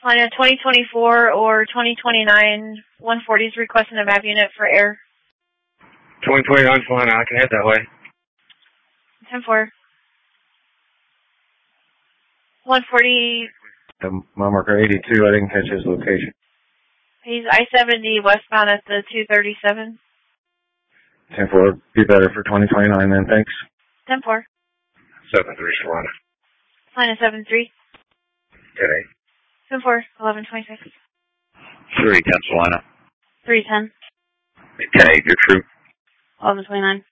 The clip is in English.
Line of 2024 or 2029, 140 is requesting a VAB unit for air. 2029 fine, I can head that way. 10-4. 140. Mile marker 82, I didn't catch his location. He's I-70 westbound at the 237. 10-4, be better for 2029 then, thanks. 10-4. 7-3, Solana. Line of 7-3. 10-8. 10-4, 11-26. 310 Solana. 310. 10-8, your troop. 11-29.